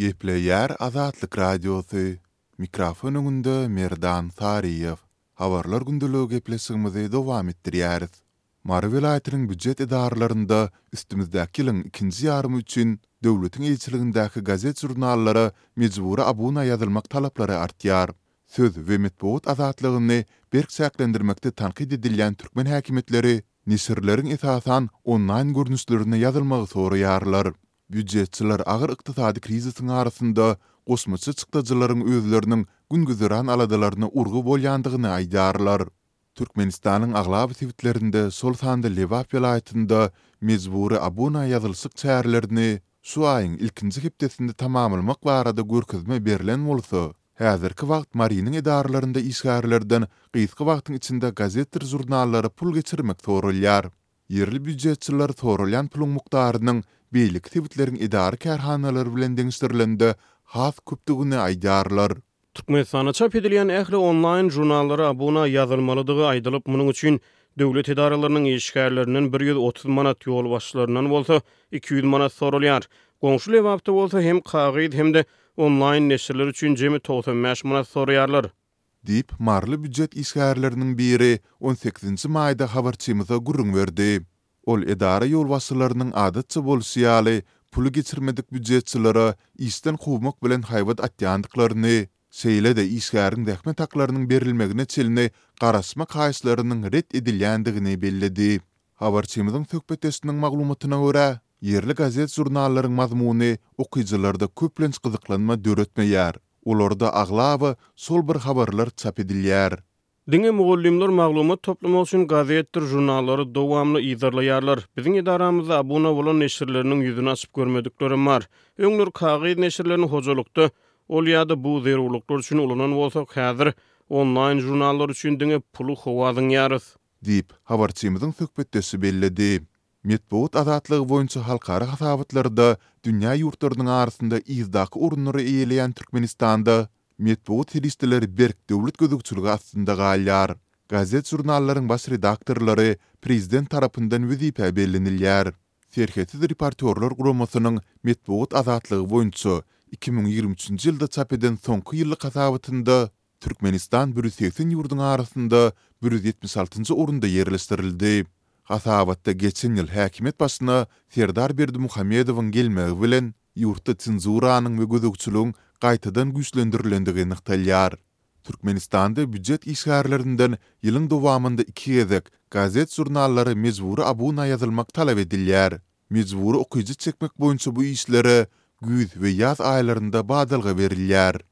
Gepleýär Azatlyk Radiosu. Mikrofon öňünde Merdan Sariýew. Habarlar gündüligi gepleşigimizi dowam etdirýäris. Mary vilayatynyň büdjet edarlarynda üstümizdäki ýylyň ikinji ýarmy üçin döwletiň elçiligindäki gazet jurnallara mejburi abuna ýazylmak talaplary artýar. Söz we medeniýet azatlygyny berksäklendirmekde tanqid edilýän türkmen häkimetleri nisirleriň esasan online görnüşlerine ýazylmagy soraýarlar. Büdjetçiler agyr ykdysady krizisiň arasynda gosmaçy çykdyjylaryň özleriniň güngüzüran aladalarına urgu bolýandygyny aýdarlar. Türkmenistanyň aglab sewitlerinde sol sanda Lewap vilayatynda mejburi abuna ýazylsyk çärlerini şu aýyň ilkinji hepdesinde tamamlamak barada görkezme berilen bolsa, häzirki wagt mariniň edarlarynda işgärlerden gysga wagtyň içinde gazetler jurnallary pul geçirmek sorulýar. Yerli büdjetçiler sorulýan puluň mukdarynyň beýlik sewitleriň edara kärhanalary bilen deňişdirilende has köpdigini aýdarlar. Türkmenistana çap edilýän ähli online jurnallara abuna ýazylmalydygy aýdylyp, munyň üçin döwlet edaralarynyň işgärlerinden 130 manat ýol başlaryndan bolsa 200 manat sorulýar. Goňşy Lewapda bolsa hem kagyd hem de online neşirler üçin jemi 95 manat soraýarlar. Dip marly büdjet işgärleriniň biri 18-nji maýda habarçymyza gurrun berdi. Ol edara ýolbaşçylarynyň adatça bolýaly pul geçirmedik büdjetçilere işden gowmak bilen haýbat atýandyklaryny, şeýle de işgäriň dähme taklarynyň berilmegine çelini garaşma kaýyşlarynyň ret edilýändigini bellidi. Habarçymyzyň söhbetesiniň maglumatyna görä, yerli gazet jurnallaryň mazmuny okyjylarda köplenç gyzyklanma döretmeýär. Olarda aglaby sol bir habarlar çap edilýär. Diňe mugallimler maglumat toplamak üçin gazetler jurnallary dowamly ýazarlaýarlar. Biziň edaramyzda abuna bolan neşirleriniň ýüzüni açyp görmedikleri bar. Öňler kagyd neşirlerini hojalykda ol ýa-da bu zerurluklar üçin ulanan bolsak, häzir online jurnallar üçin diňe pulu howadyňýarys diýip habarçymyzyň söhbetdesi bellidi. Medeniýet azatlygy boýunça halkara hasabatlarda dünýä ýurtlarynyň arasynda izdaky urunlary eýleýän Türkmenistanda medeniýet hilisteleri berk döwlet gözükçüligi astynda galýar. Gazet jurnallaryň baş redaktorlary prezident tarapyndan wezipe bellenilýär. Serhetiz reporterler guramasynyň medeniýet azatlygy boýunça 2023-nji ýylda çap eden soňky ýyllyk hasabatynda Türkmenistan 180 ýurduň arasynda 176-njy orunda ýerleşdirildi. Hasabatda geçen ýyl häkimet başyna Serdar Berdimuhammedowyň gelmegi bilen ýurtda senzuranyň we gözükçülügiň gaýtadan güýçlendirilendigi nyktalýar. Türkmenistanda büdjet işgärlerinden ýylyň dowamında 2 gezek gazet jurnallary mejburi abuna ýazylmak talap edilýär. Mejburi okyjy çekmek boýunça bu işlere güýz we ýaz aýlarynda badalga berilýär.